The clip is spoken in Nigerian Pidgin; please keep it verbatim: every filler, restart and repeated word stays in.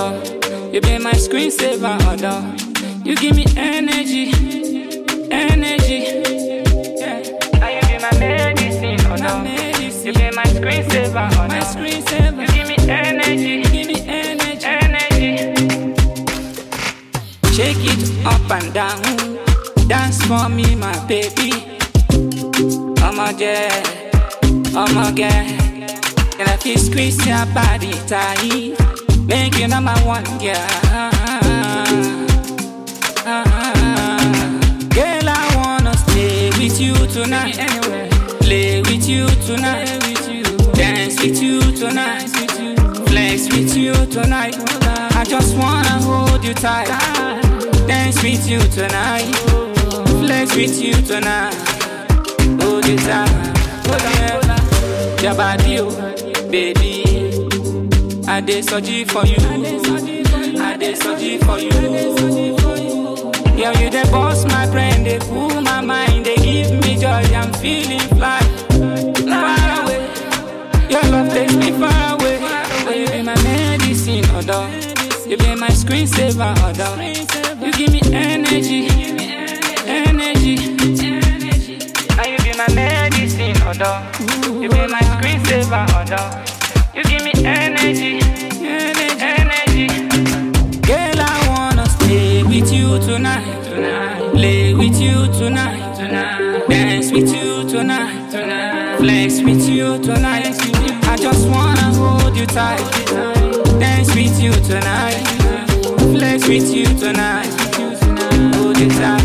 although you be my screensaver, although you give me energy, energy. Yeah. Now you be my medicine, although you be my screensaver, although my screensaver. You give me energy, give me energy, energy. Shake it up and down, dance for me, my baby. I'm a jet, I'm a girl. And I feel squeeze your body tight, make you number one, girl. Girl, I wanna stay with you tonight, anyway. Play with you tonight, dance with you tonight, flex with you tonight. I just wanna hold you tight, dance with you tonight, flex with you tonight, hold you tight. Your body, oh, baby, I dey searching for you, I dey searching for you. Yeah, you dey boss my brain, they cool my mind, they give me joy, I'm feeling fly, far away. Your love takes me far away. Oh, you be my medicine, although you be my screensaver, although you give me energy, energy. Now you be my medicine, although you be my screensaver, although you give me energy, energy, energy. Girl, I wanna stay with you tonight, tonight. Play with you tonight, tonight. Dance with you tonight, tonight. Flex with you tonight. I just wanna hold you tight, dance with you tonight, flex with you tonight, hold you tight.